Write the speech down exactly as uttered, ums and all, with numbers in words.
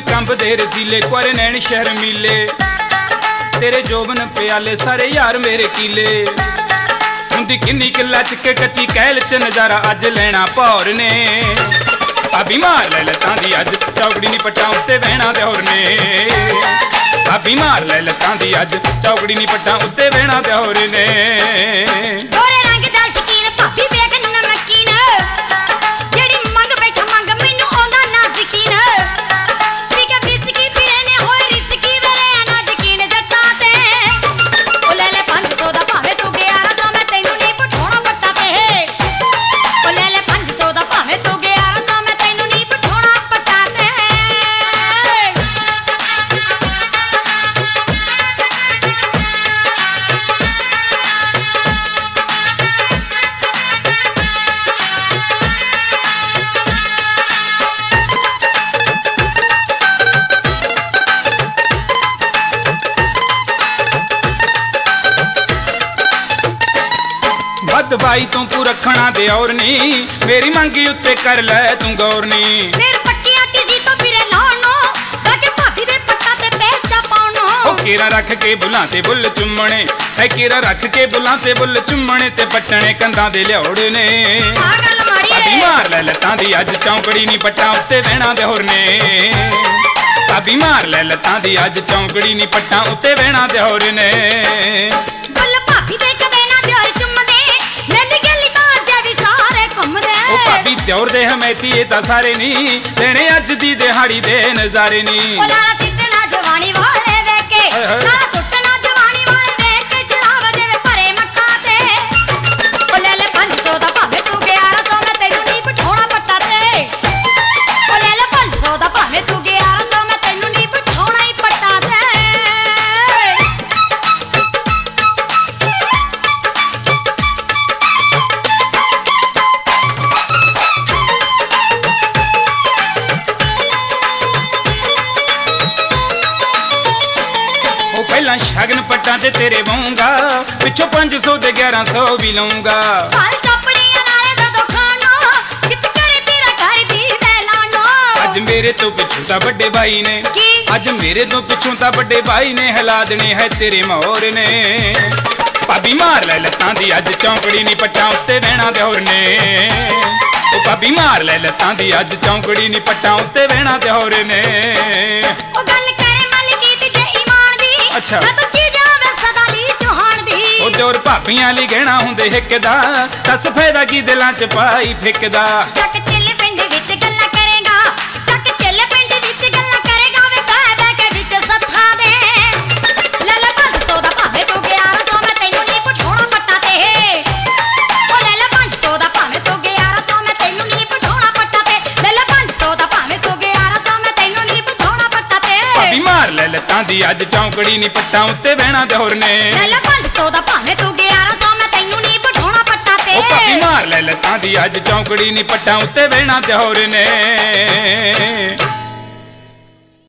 कंबदे रसीले कुआरे नैन शहर मीले तेरे जोबन प्याले सारे यार मेरे कीले हुंदी किन्नी किला चके कच्ची कैल च नजारा अज लेना भौर ने भाभी मार ले लत्तां दी अज चौकड़ी नी पट्टां उत्ते बहना ते होर ने भाभी मार ले लत्तां दी अज चौकड़ी नी पट्टां उत्ते बहना ते होर ने गोरे रंग दा शकीन भाभी वेख नमकीन जेड़ी मंग बैठा मंग मैनू आंदा ना यकीन ठीक है विस्की पीने होए रिस्की वेरे ना यकीन जट्टा ते ओ ले ले पांच सौ दा भावे तू ग्यारह सौ मैं तैनू नहीं पठाउणा पट्टा ते ओ ले ले पांच सौ दा भावे तू ग्यारह सौ मैं तैनू नहीं पठाउणा पट्टा ते बद भाई तू तू रखना दे और नी मेरी मंगी उत्ते कर ले तू गौर नी फिर पट्टी आटी जी तो फिरे लानो ताके भाभी दे पट्टा ते पेचा पाउनो ओ केरा रख के बुलां ते बुल चुम्मणे है केरा रख के बुलां ते बुल चुम्मणे ते पट्टणे कंधां दे लियोड़ ने आ गल माड़ी भाभी मार ले लत्तां दी अज चौंकड़ी नी पट्टां उत्ते बहना ते होर ने भाभी मार ले लत्तां दी अज चौंकड़ी नी पट्टां उत्ते बहना ते होर ने बुल भाभी दे कदे ना दियोर चुम्मदे मेली गली तां अज भी सारे घुमदे ओ भाभी दियोर दे हमेती ए तां सारे नी लेने अज दी दिहाड़ी दे नजारे नी ओ लाला तितना जवानी वाले वेखे लाला टुटना जवानी वाले वेखे चलाव देवे भरे मट्टा ते ओ ले ले पांच सौ दा भावे तू ग्यारह सौ मैं तैनू नहीं पठाउणा पट्टा ते ओ ले ले पांच सौ दा भावे तू ग्यारह सौ मैं तैनू नहीं पठाउणा ही पट्टा ते पहला शगन पट्टा ते तेरे वाऊंगा पिछो पांच सौ ते ग्यारह सौ भी लऊंगा काल कपड़ियां नाले दा दुकानो चित करे तेरा घर दी वैलानो अज मेरे तो पिछू ता बड़े भाई ने की अज मेरे तो पिछू ता बड़े भाई ने हिला देने है तेरे मोर ने भाभी मार ले लत्तां दी अज चौंकड़ी नी पट्टां उत्ते बहना ते होर ने ओ भाभी मार ले लत्तां दी अज चौंकड़ी नी पट्टां उत्ते बहना ते होर ने ओ गल करे मलकीत जे ईमान दी अच्छा मैं तो की जावे सदा ली चौहान दी ओ जोर भाभीਆਂ ਲਈ ਗਹਿਣਾ ਹੁੰਦੇ ਹਿੱਕ ਦਾ ਦੱਸ ਫਾਇਦਾ ਕੀ ਦਿਲਾਂ 'ਚ ਪਾਈ ਫਿੱਕਦਾ ਚੱਕ ਚੱਲ ਪਿੰਡ ਵਿੱਚ ਗੱਲਾਂ ਕਰੇਗਾ ਚੱਕ ਚੱਲ ਪਿੰਡ ਵਿੱਚ ਗੱਲਾਂ ਕਰੇਗਾ ਵੇ ਬਹਿ ਬਹਿ ਕੇ ਵਿੱਚ ਸੱਥਾ ਦੇ ਲੈ ਲੈ ਪੰਜ ਸੌ ਦਾ ਭਾਵੇਂ ਤੂੰ ਗਿਆਰਾਂ ਸੌ ਮੈਂ ਤੈਨੂੰ ਨਹੀਂ ਪਠਾਉਣਾ ਪੱਟਾ ਤੇ ਉਹ ਲੈ ਲੈ ਪੰਜ ਸੌ ਦਾ ਭਾਵੇਂ ਤੂੰ ਗਿਆਰਾਂ ਸੌ ਮੈਂ ਤੈਨੂੰ ਨਹੀਂ ਪਠਾਉਣਾ ਪੱਟਾ ਤੇ ਲੈ ਲੈ ਪੰਜ ਸੌ ਦਾ ਭਾਵੇਂ ਤੂੰ ਗਿਆਰਾਂ ਸੌ ਮੈਂ ਤੈਨੂੰ ਨਹੀਂ ਪਠਾਉਣਾ ਪੱਟਾ ਤੇ ਭਾਬੀ ਮਾਰ ਲੈ ਲੱਤਾਂ ਦੀ ਅੱਜ ਚੌਂਕੜੀ ਨਹੀਂ ਪੱਟਾਂ ਉੱਤੇ ਬਹਿਣਾ ਤੇ ਹੋਰ ਨੇ ਲੈ ਲੈ ਪੰਜ ਸੌ ਦਾ ਭਾਵੇਂ ਤੂੰ ਗਿਆਰਾਂ ਸੌ ਮੈਂ ਤੈਨੂੰ ਨਹੀਂ ਪਠਾਉਣਾ ਪੱਟਾ ਤੇ ਉਹ ਭਾਬੀ ਮਾਰ ਲੈ ਲੱਤਾਂ ਦੀ ਅੱਜ ਚੌਂਕੜੀ ਨਹੀਂ ਪੱਟਾਂ ਉੱਤੇ ਬਹਿਣਾ ਤੇ ਹੋਰ ਨੇ।